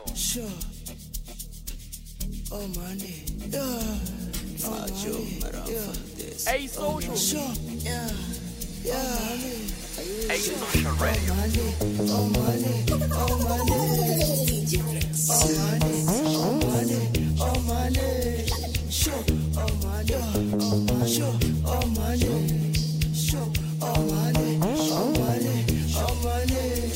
Sure. Oh money, yeah. Oh money, yeah. Hey, social. Sure, yeah, yeah. Hey, social radio. Oh money, oh money, oh money, oh money, oh money. Sure, oh money, oh money, sure, oh money, sure, oh money, oh money, oh money.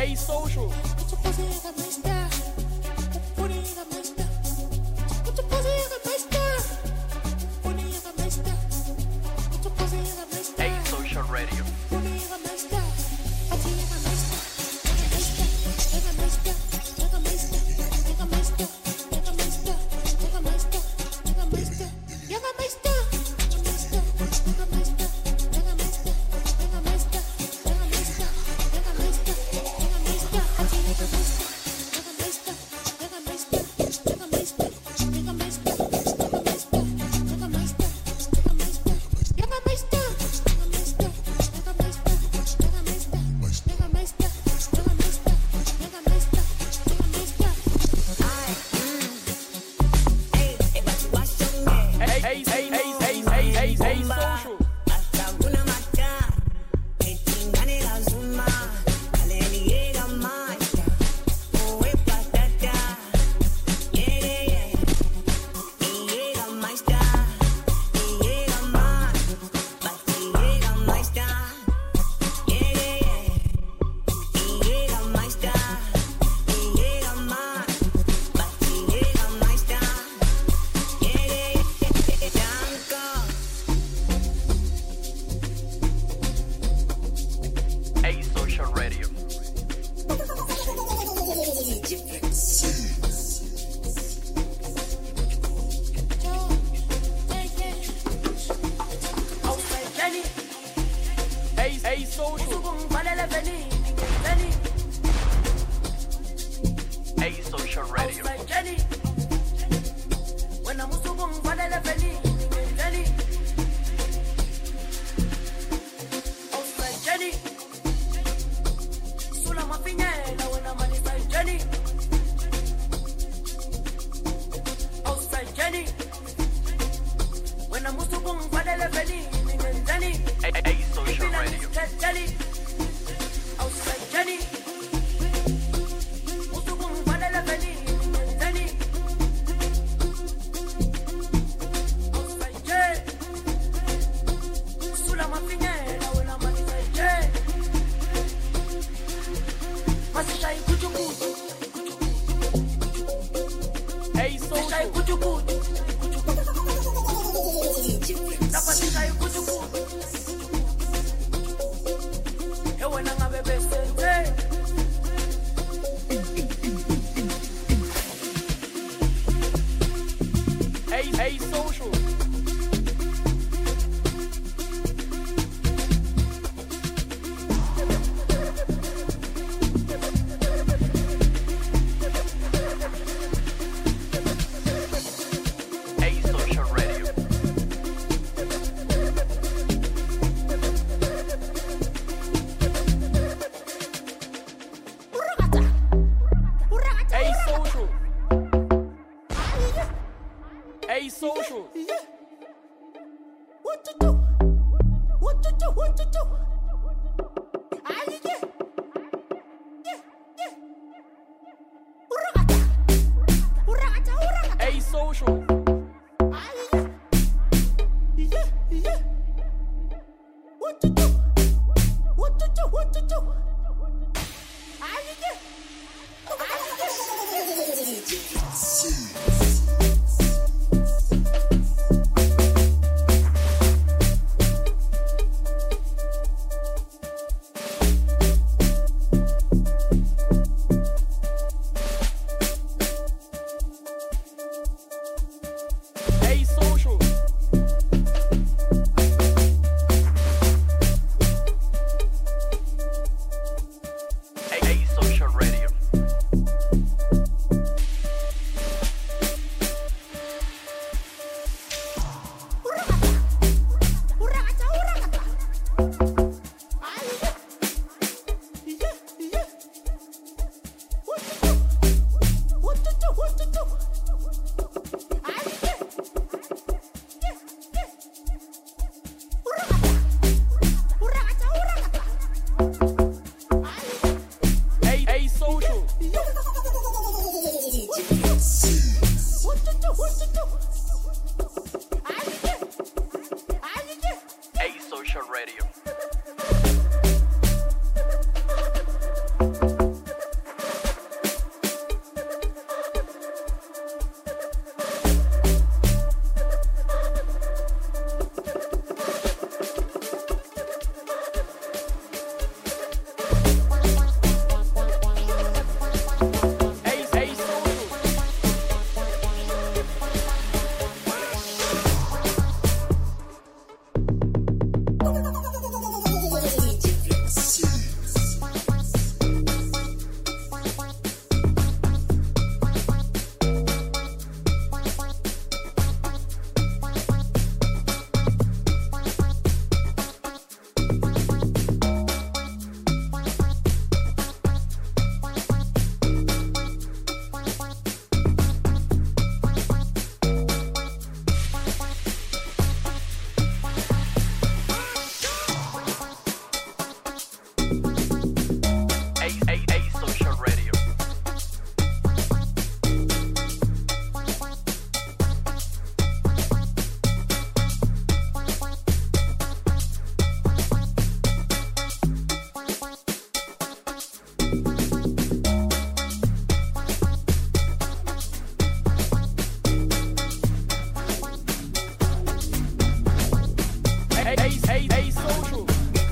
Hey, social. Hey, social radio. Radio. Hey, social.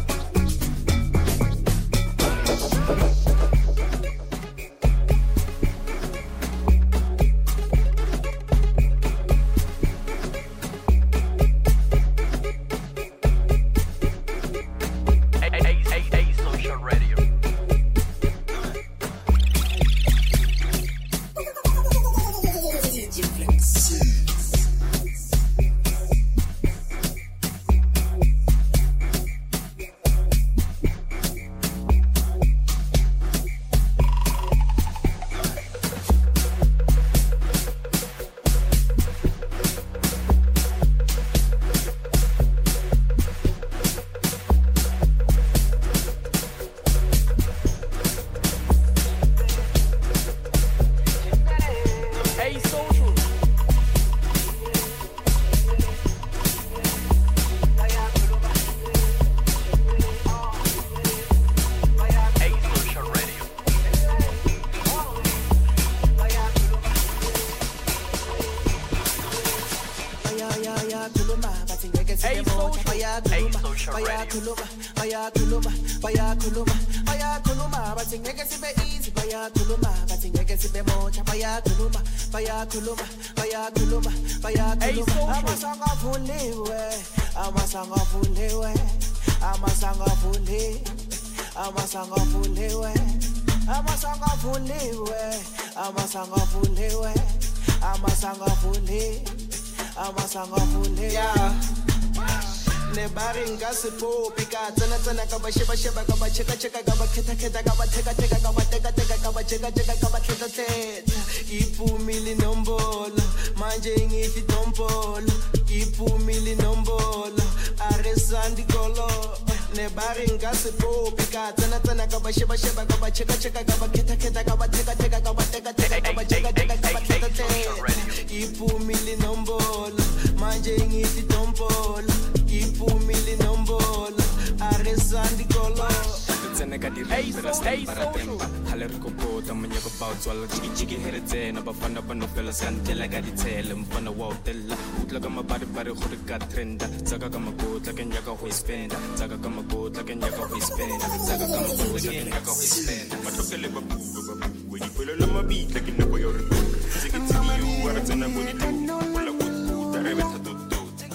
Nebaringa sipo pika tana tana kaba sheba sheba kaba cheka cheka kaba keta keta kaba teka teka kaba teka teka kaba cheka cheka kaba teta teta ipumili nombolo manje ngithi tompolo ipumili nombolo aresandi kolo nebaringa sipo pika tana tana kaba sheba sheba kaba cheka cheka kaba keta keta kaba teka teka kaba teka teka kaba cheka cheka kaba teta teta ipumili nombolo manje ngithi tompolo ipumili nombolo aresandi kolo tsena ka di ripera para tempa haler ko kota manya ko bao tswala chiki chiki heretsena bafana ba no fela santela ka di tshele mfana wa hotela utla ka mabari bari go ka trenda tsaka ka makotla ke nyaka go spenda tsaka ka makotla ke nyaka go spenda tsaka ka makotla ke nyaka go spenda matlokele ba buwe di pelo la mabitla ke nako yo re se ke tsiyo wa re tsena go di la go re betha toto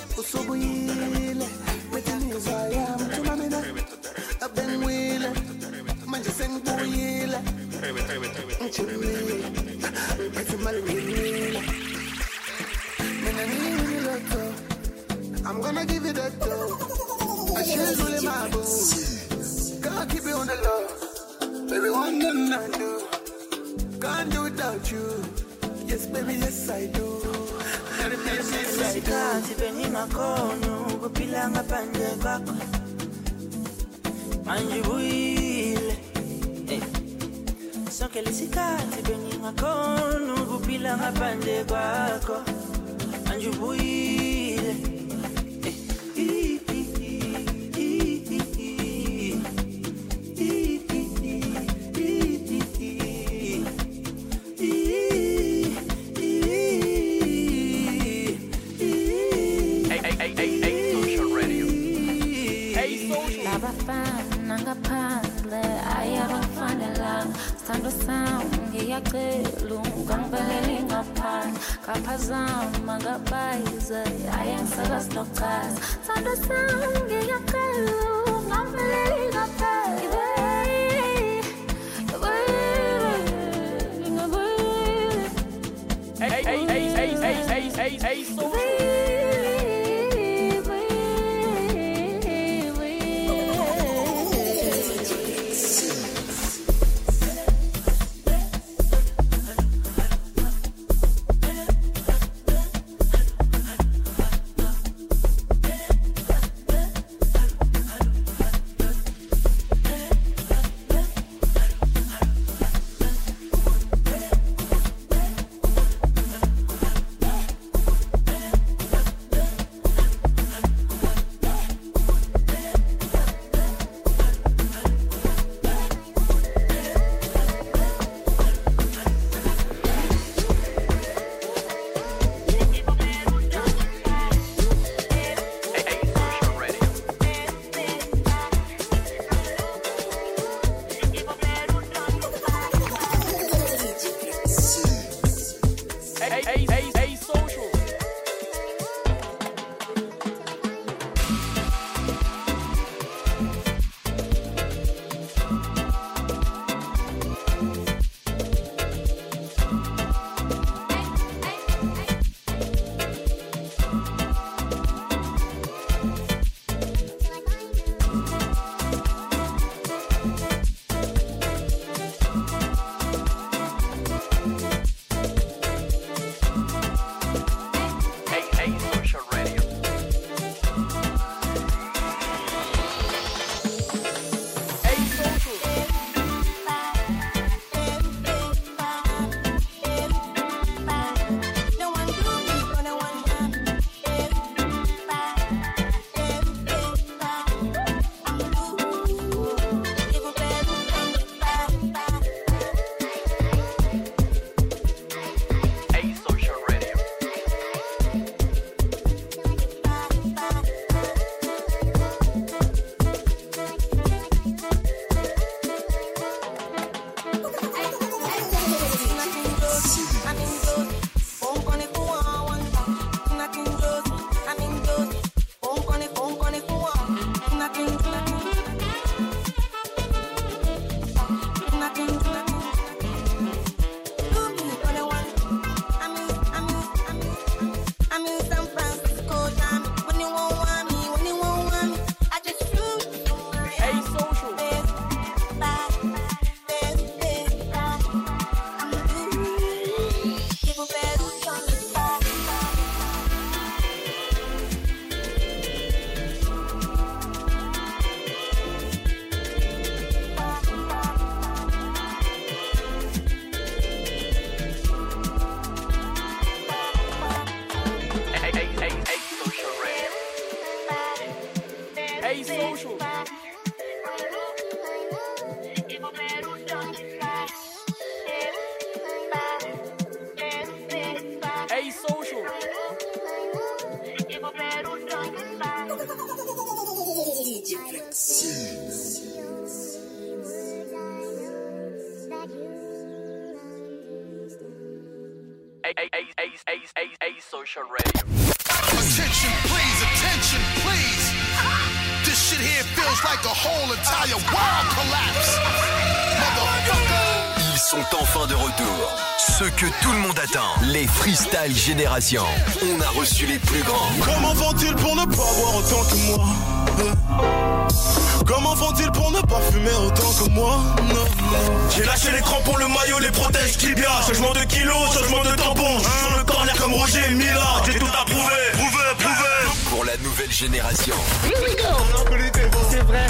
usobuyile wethenizaya mthumamina abengwile manje sengibuyile bethe malungile mina ngililotho I'm gonna give it a go I should do my boo gotta keep it on the low baby one thing I do can't do without you yes baby yes I do Sikhathi bengingakhona ukuphila ngaphandle kwakho manje uyile sonke lesikhathi bengingakhona ukuphila ngaphandle kwakho manje uyile Sando sound ngiyacela ungangibeleli ngaphandle kaphazama ngabayize ayengisaka sinochaza sando sound ngiyacela ungangibeleli ngaphandle hey so social. Hey, social. A social radio. Attention, please. This shit here feels like the whole entire world collapse. Motherfucker. Ils sont enfin de retour. Ceux que tout le monde attend. Les Freestyle Génération. On a reçu les plus grands. Comment font-ils pour ne pas boire autant que moi? Comment font-ils pour ne pas fumer autant que moi? Non. J'ai lâché les crampons, le maillot, les protèges tibia. Changement de kilos, changement de tampon. J'suis sur le corner comme Roger Mila. J'ai tout approuvé, prouvé. Pour la nouvelle génération. C'est vrai.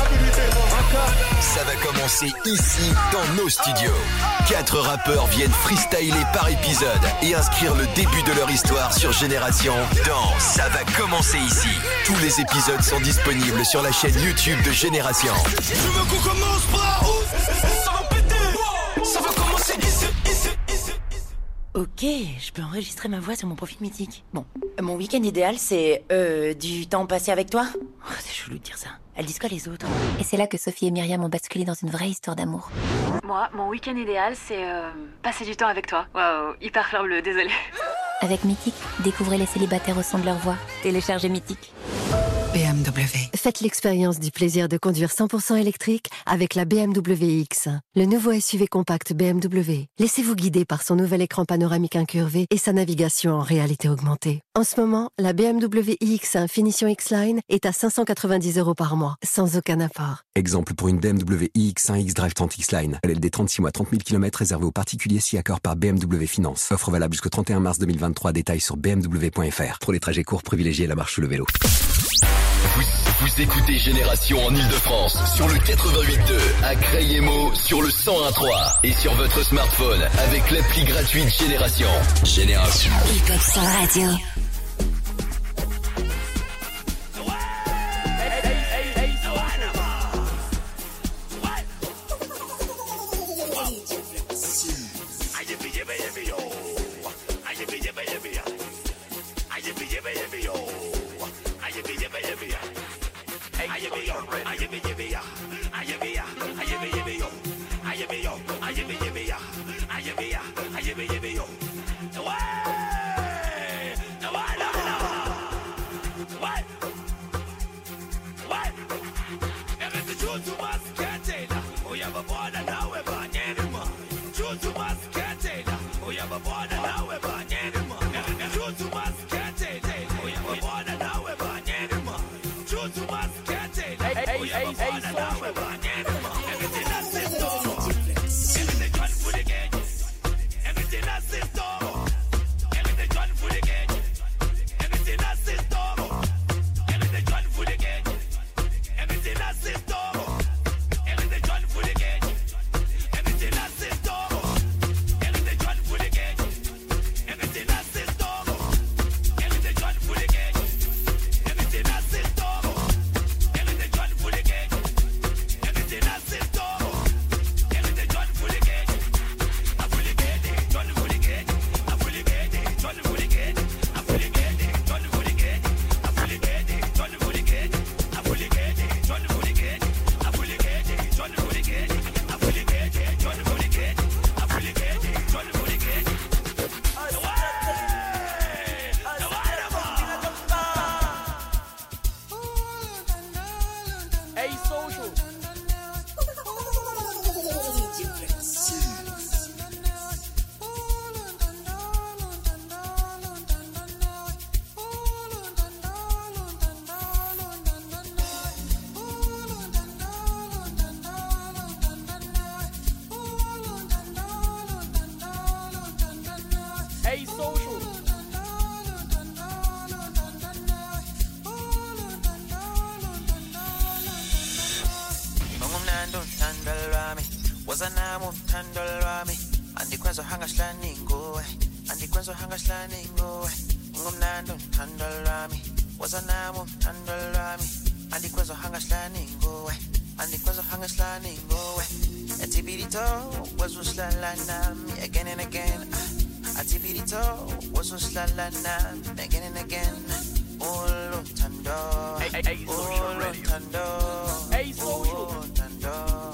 Ça va commencer ici, dans nos studios. 4 rappeurs viennent freestyler par épisode et inscrire le début de leur histoire sur Génération dans Ça va commencer ici. Tous les épisodes sont disponibles sur la chaîne YouTube de Génération. Tu veux qu'on commence par où? Ça va péter. Ça va commencer ici. Ok, je peux enregistrer ma voix sur mon profil mythique. Bon, mon week-end idéal, c'est du temps passé avec toi. Oh, c'est chelou de dire ça. Elles disent quoi les autres? Et c'est là que Sophie et Myriam ont basculé dans une vraie histoire d'amour. Moi, mon week-end idéal, c'est passer du temps avec toi. Waouh, hyper fleur bleue, désolée. Avec Mythique, découvrez les célibataires au son de leur voix. Téléchargez Mythique. BMW. Faites l'expérience du plaisir de conduire 100% électrique avec la BMW X, le nouveau SUV compact BMW. Laissez-vous guider par son nouvel écran panoramique incurvé et sa navigation en réalité augmentée. En ce moment, la BMW iX1 Finition X-Line est à 590 € par mois, sans aucun apport. Exemple pour une BMW iX1 X-Drive 30 X-Line. LLD 36 mois, 30 000 km réservé aux particuliers si accord par BMW Finance. Offre valable jusqu'au 31 mars 2023. Détails sur bmw.fr. Pour les trajets courts, privilégiez la marche ou le vélo. Vous écoutez Génération en Ile-de-France sur le 88.2, à Crayemo sur le 101.3 et sur votre smartphone avec l'appli gratuite Génération. Génération. Hip-Hop sur radio. andikwazo hanga slaningo we andikwazo hanga slaningo we atibirito wazo slalana again and again atibirito wazo slalana again and again Olo tando Olo tando Olo tando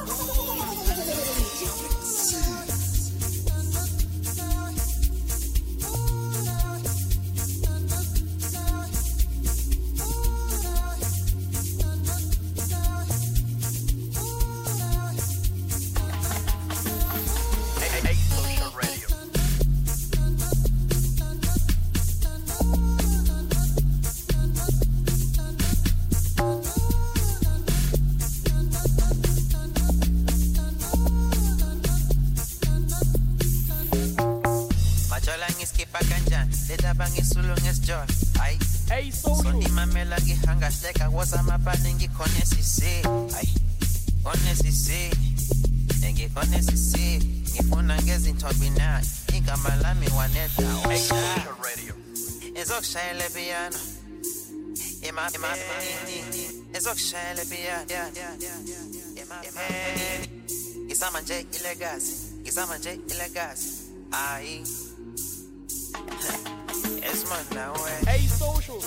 Hey, social. Mamela gihanga steka waza mapaningi konesisi. Ay, konesisi. Ngi konesisi. Ngifuna ngezintombi na igama lami waneda. Hey, social radio. Ezokushayela piano. Ezokushayela piano. Ngisama nje ilegazi. Ay. It's my now way. Hey, social.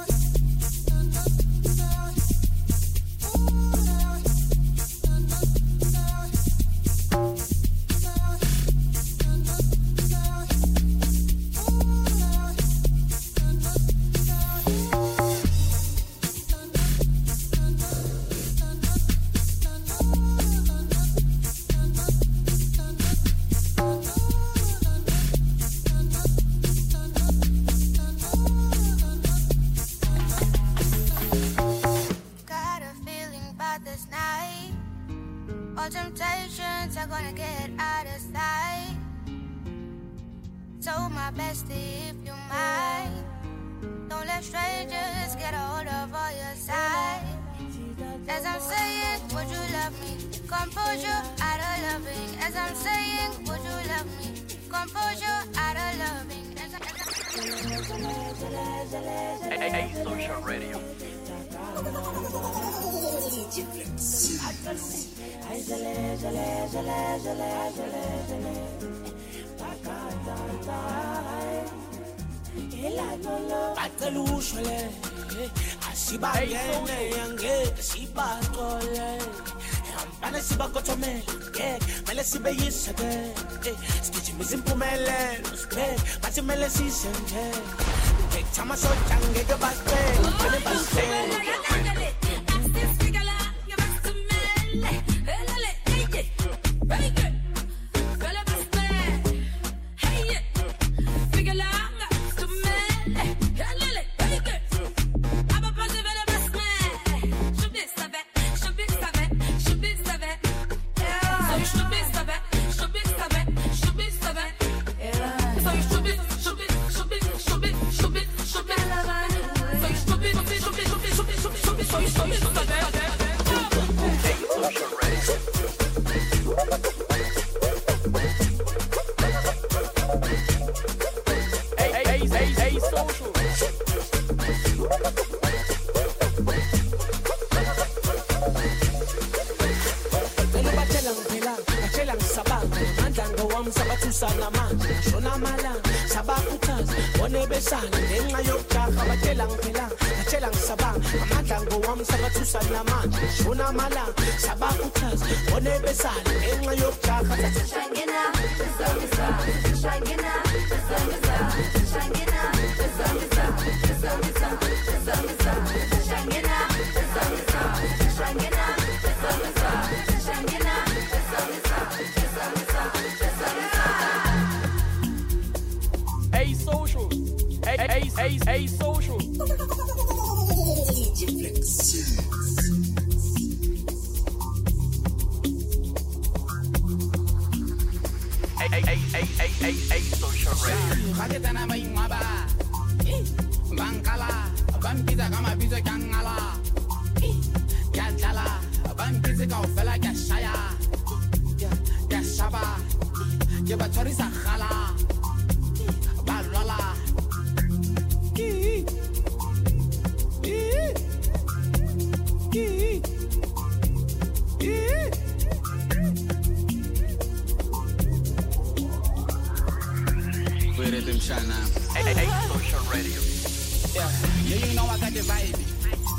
All temptations are gonna get out of sight. So my bestie, if you mind, don't let strangers get a hold of all your side. As I'm saying, would you love me? Composure out of loving. As I'm saying, would you love me? Composure out of loving. Hey, social radio. Atelushole asibangene yange sibatole ambana sibakothomela ke mele sibe yisebe sigijimisa impumelelo sibe bathi mele sisenje ngekuthama sojange ke basele bene basele Hey, social. Hey, social radio. Baketana bayingwaba. Bankala, bampiza kama bizo kangala. Yadlala, bampiza ka ofela ka shaya. Ya shaba. Ye batorisa khala. Balwala.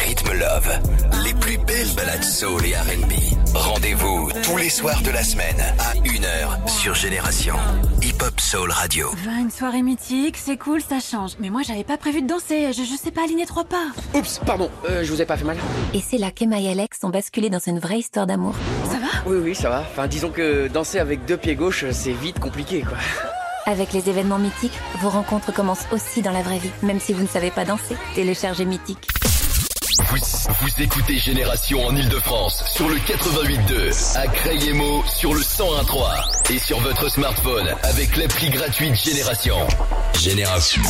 rythmes love, les plus belles balades soul et R&B. Rendez-vous tous les soirs de la semaine à 1h sur Génération Hip Hop Soul Radio. Une soirée mythique, c'est cool, ça change. Mais moi, j'avais pas prévu de danser. Je sais pas aligner 3 pas. Oups, pardon, je vous ai pas fait mal. Et c'est là qu'Emma et Alex ont basculé dans une vraie histoire d'amour. Ça va? Oui, ça va. Enfin, disons que danser avec 2 pieds gauches, c'est vite compliqué, quoi. Avec les événements mythiques, vos rencontres commencent aussi dans la vraie vie, même si vous ne savez pas danser. Téléchargez Mythique. Vous écoutez Génération en Ile-de-France sur le 88.2, à Creil-et-Meaux sur le 101.3 et sur votre smartphone avec l'appli gratuite Génération. Génération.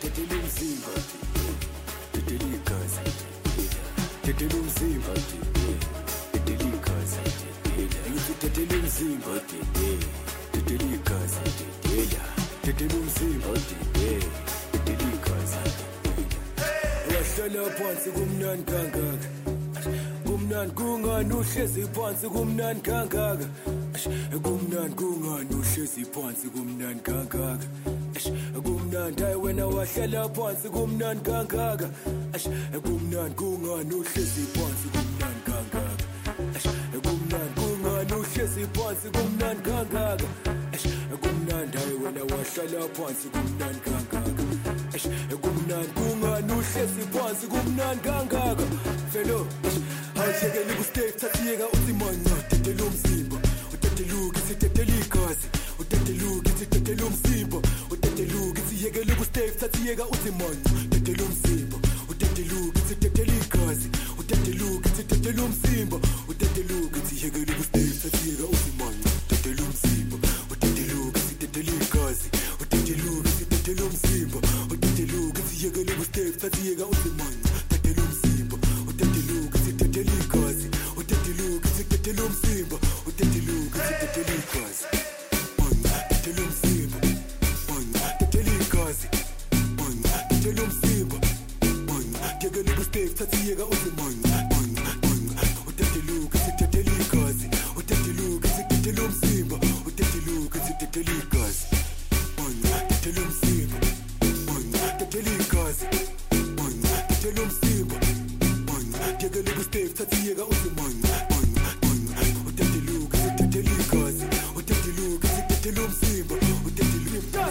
tetele umzimba tetele igazi tetele umzimba tetele igazi ngithi tetele umzimba tetele igazi tetele umzimba tetele igazi wahlala phansi kumnandi kangaka kumnandi kungani uhlezi phansi kumnandi kangaka kumnandi kungani uhlezi phansi kumnandi kangaka kumnandi hayi wena wahlala phansi kumnandi kangaka kumnandi kungani uhlezi phansi kumnandi kangaka kumnandi kungani uhlezi phansi kumnandi kangaka kumnandi hayi wena wahlala phansi kumnandi kangaka kumnandi kungani uhlezi phansi kumnandi kangaka felo ayishekeli kustake thathiyeka uthi manya tetele umzimba uteteluka isitetele igazi uteteluka isitetele umzimba uteteluka isiyekele kustake thathiyeka uthi manya tetele umzimba uteteluka isitetele igazi uteteluka isitetele umzimba uteteluka isiyekele kustake thathiyeka uthi manya tetele umzimba uteteluka isitetele igazi uteteluka isitetele umzimba uteteluka isiyekele kustake thathiyeka uthi manya tetele umzimba uteteluka isitetele igazi uteteluka isitetele umzimba uteteluka isitetele igazi tetele umzimba tetele igazi tetele umzimba yekele kustake thathiyeka uthi manya uteteluka isitetele igazi uteteluka isitetele umzimba uteteluka isitetele igazi tetele umzimba tetele igazi tetele umzimba yekele kustake thathiyeka uthi manya uteteluka isitetele igazi uteteluka isitetele umzimba uteteluka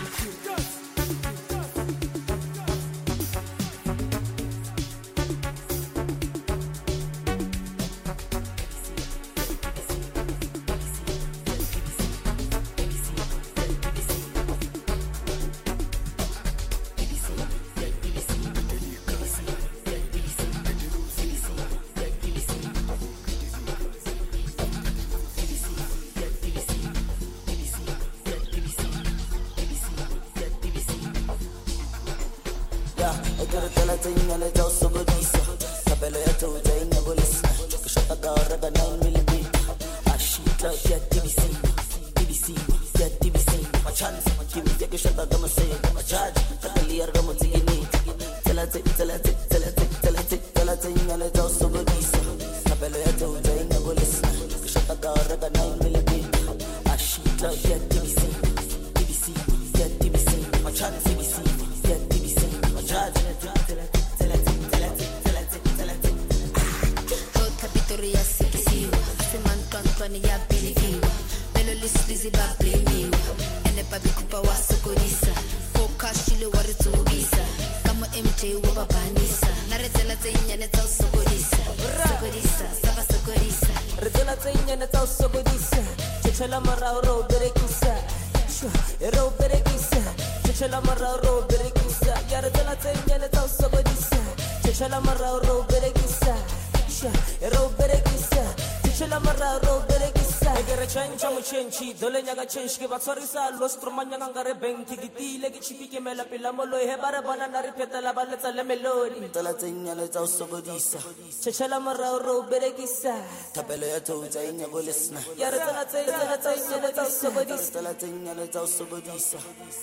change ke batshwarisa lo stromanyanga ngare bank tikitile ke chipike mela pela molo he bare bona na re phetela ba letsa le melodi tsela tsenyane tsa o sokodisa tshela morao ro berekisa thapelo ya tsoutsa enya go lesna ya re tsela tsenyane tsa o sokodisa tsela tsenyane tsa o sokodisa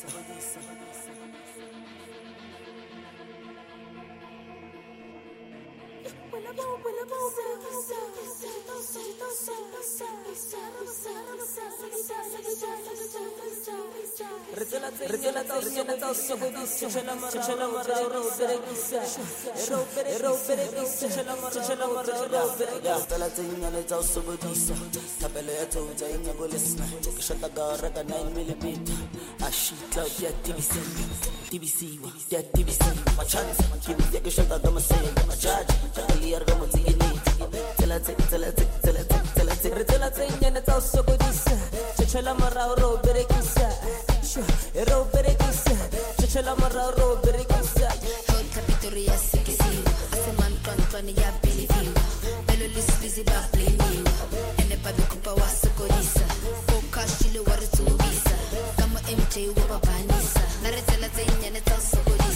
Chela marao ro berekisa ero berekisa chela marao ro berekisa hot capitoria ya sikisi ase man ton ya believe pelo lisbizi ba blame ene pa be kupa wasokodisa focus chile waritubisa kama MJ wa babanisa na retela tsenyane tsa sokodisa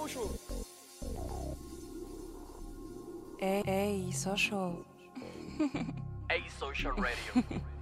social. Hey, social. A Social Radio.